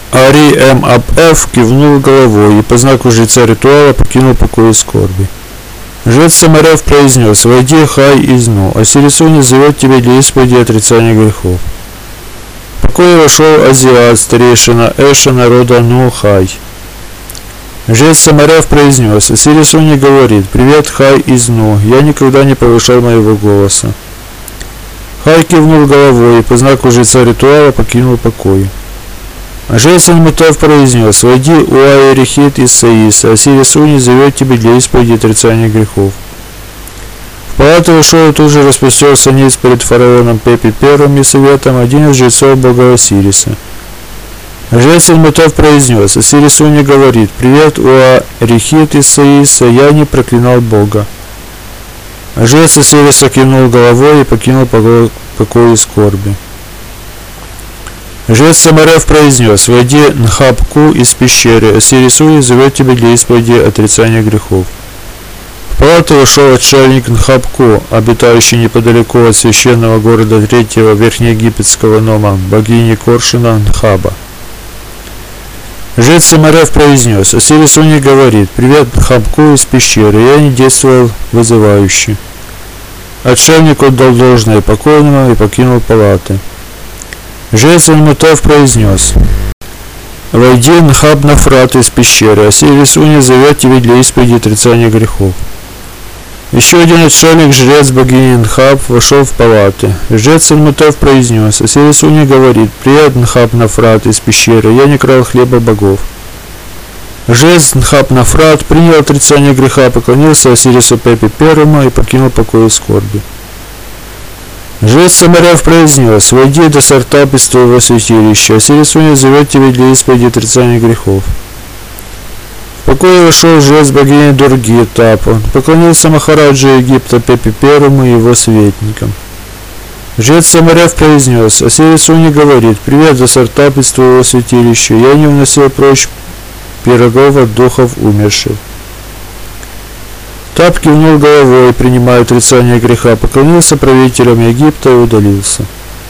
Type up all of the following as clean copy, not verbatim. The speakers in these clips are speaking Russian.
Ари М.Аб.Ф. кивнул головой и по знаку жреца ритуала покинул покой скорби. Жрец Самарев произнес: «Войди, Хай, из Ну, Осирис-Уни зовет тебя для исповеди и отрицания грехов». В покой вошел Азиат, старейшина Эша народа Ну, Хай. Жрец Самарев произнес: «Осирис-Уни говорит: привет, Хай, из Ну, я никогда не повышал моего голоса». Хай кивнул головой и по знаку жреца ритуала покинул покой. Жрец Альмутав произнес: «Войди, Уайрихит из Саиса, Осирис-Уни зовет тебя для исповеди и отрицания грехов». В палату вошел и тут же распростерся ниц перед фараоном Пепи I и советом один из жрецов бога Осириса. Жрец Альмутав произнес: «Осирис-Уни говорит: привет, Уайрихит из Саиса, я не проклинал бога». Жрец Осириса кивнул головой и покинул покой скорби. Жрец Самарев произнес: «Войди, Нхабку, из пещеры, Осирис-Уни зовет тебя для исповеди отрицания грехов». В палату вошел отшельник Нхабку, обитающий неподалеку от священного города третьего верхнеегипетского нома, богини Коршуна Нхаба. Жрец Самарев произнес: «Осирис-Уни говорит: привет, Нхабку, из пещеры, я не действовал вызывающе». Отшельник отдал должное покойному и покинул палаты. Жрец Альмутав произнес: «Войди, Нхаб Нафрат, из пещеры, Осирис-Уни зовет тебя для исповеди и отрицания грехов». Еще один отшельник, жрец богини Нхаб, вошел в палаты. Жрец Альмутав произнес: «Осирис-Уни говорит: привет, Нхаб Нафрат, из пещеры, я не крал хлеба богов». Жрец Нхаб Нафрат принял отрицание греха, поклонился Осирису Пепи I и покинул покой скорби. Жрец Самарев произнес: «Войди до Сартап из твоего святилища, Осирис-Уни зовет тебя для исповеди и отрицания грехов». В покой вошел жрец богини Дурги Тап, он поклонился Махараджи Египта Пепи I и его советникам. Жрец Самарев произнес: «Осирис-Уни говорит: привет, до Сартап из твоего святилища, я не уносил прочь пирогов от духов умерших». Тап кивнул головой, принимая отрицание греха, поклонился правителям Египта и удалился.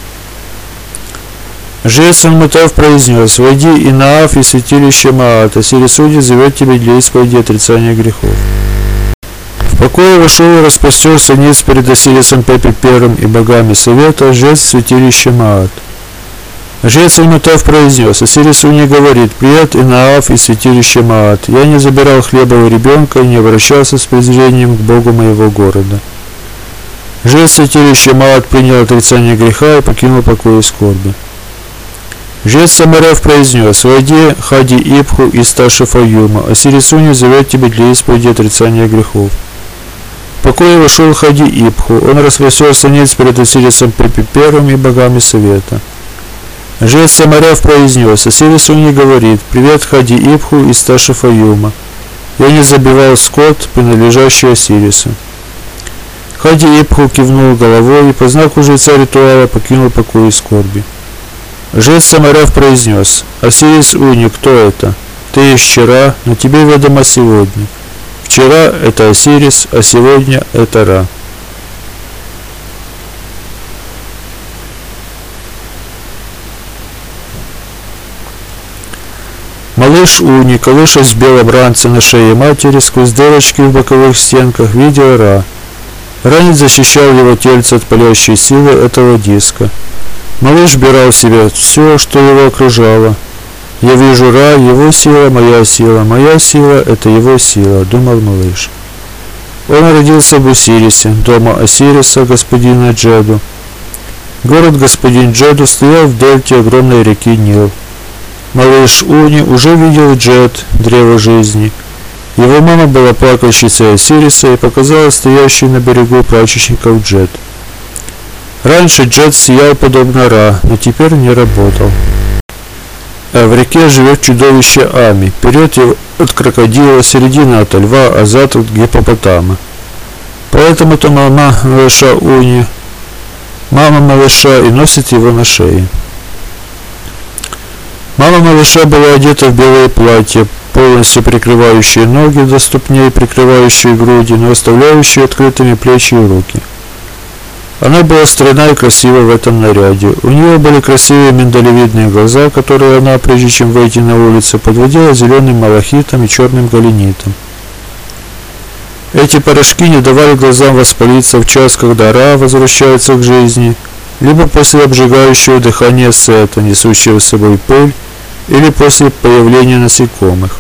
Жрец Альмутав произнес: «Войди, Инаав, и святилище Маат, Осирис-Уни зовет тебя для исповеди и отрицания грехов». В покой вошел и распростерся ниц перед Осирисом Пепи I и богами совета, жрец святилища Маат. Жрец Альмутав произнес: «Осирис-Уни говорит: привет, Инаав, и святилище Маат, я не забирал хлеба у ребенка и не обращался с презрением к богу моего города». Жрец святилища Маат принял отрицание греха и покинул покой скорби. Жрец Самарев произнес: «Войди, Хади Ипху из Ташифаюма, Осирис-Уни зовет тебя для исповеди и отрицания грехов». В покой вошел Хади Ипху, он распростерся ниц перед Осирисом Пепи I и богами совета. Жрец Самарев произнес: «Осирис-Уни говорит: привет, Хади Ипху из Ташифаюма, я не забивал скот, принадлежащий Осирису». Хади Ипху кивнул головой и по знаку жреца ритуала покинул покой скорби. Жрец Самарев произнес: «Осирис-Уни, кто это? Ты есть вчера, но тебе ведомо сегодня. Вчера это Осирис, а сегодня это Ра». Малыш Уни, колышась в белом ранце на шее матери, сквозь дырочки в боковых стенках видел Ра. Ранец защищал его тельце от палящей силы этого диска. Малыш вбирал в себя все, что его окружало. «Я вижу Ра, его сила, моя сила – это его сила», – думал малыш. Он родился в Осирисе, дома Осириса, господина Джеду. Город господин Джеду стоял в дельте огромной реки Нил. Малыш Уни уже видел Джед, древо жизни. Его мама была плакальщицей Осириса и показала стоящий на берегу прачечников Джед. Раньше Джед сиял подобно Ра, но теперь не работал. А в реке живет чудовище Ами, вперед его от крокодила, середина от льва, а зад от гиппопотама. Поэтому-то мама малыша Уни, мама малыша и носит его на шее. Мама малыша была одета в белое платье, полностью прикрывающее ноги до ступней, прикрывающее груди, но оставляющее открытыми плечи и руки. Она была стройна и красива в этом наряде. У нее были красивые миндалевидные глаза, которые она, прежде чем выйти на улицу, подводила зеленым малахитом и черным галенитом. Эти порошки не давали глазам воспалиться в час, когда Ра возвращается к жизни, либо после обжигающего дыхания Сета, несущего с собой пыль, или после появления насекомых.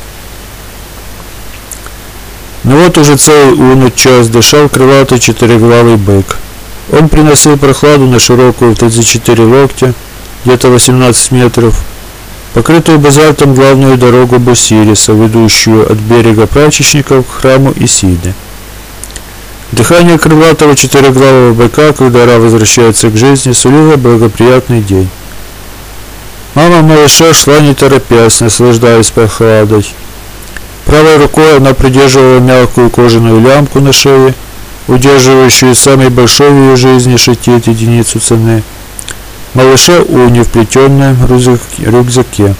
Но вот уже целый унут час дышал крылатый четырехглавый бык. Он приносил прохладу на широкую в 34 локтя, где-то 18 метров, покрытую базальтом главную дорогу Босириса, ведущую от берега прачечников к храму Исиды. Дыхание крылатого четырехглавого быка, когда Ра возвращается к жизни, сулило благоприятный день. Мама малыша шла не торопясь, наслаждаясь прохладой. Правой рукой она придерживала мягкую кожаную лямку на шее, удерживающую самый большой в ее жизни шатет, единицу цены, малыша Уни в плетеном рюкзаке.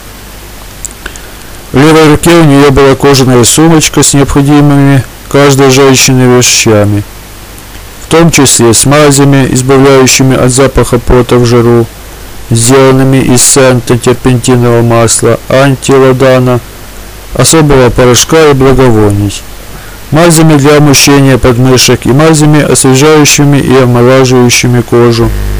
В левой руке у нее была кожаная сумочка с необходимыми каждой женщине вещами, в том числе с мазями, избавляющими от запаха пота в жару, сделанными из сента, терпентинового масла, антиладана, особого порошка и благовоний, мазями для омощения подмышек и мазями, освежающими и омолаживающими кожу,